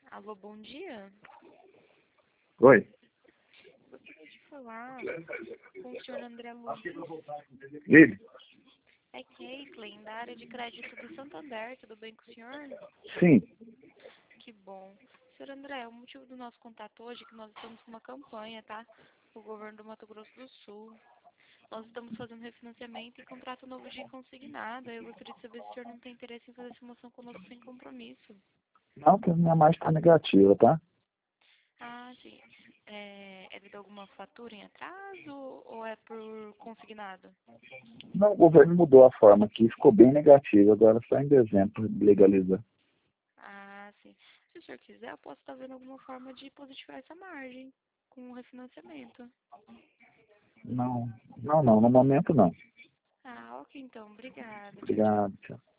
Alô, bom dia. Oi. Gostaria de falar com o senhor André Luiz. Ele? É Caitlin, da área de crédito do Santander. Tudo bem com o senhor? Sim. Que bom. Senhor André, o motivo do nosso contato hoje é que nós estamos com uma campanha, tá? O governo do Mato Grosso do Sul. Nós estamos fazendo refinanciamento e contrato novo de consignado. Eu gostaria de saber se o senhor não tem interesse em fazer simulação conosco sem compromisso. Não, que a minha margem está negativa, tá? Ah, sim. É devido a alguma fatura em atraso ou é por consignado? Não, o governo mudou a forma aqui, ficou bem negativa, agora só em dezembro legaliza. Ah, sim. Se o senhor quiser, eu posso estar vendo alguma forma de positivar essa margem com o refinanciamento. Não, no momento não. Ah, ok, então. Obrigada. Tchau, tchau. Obrigado, tchau.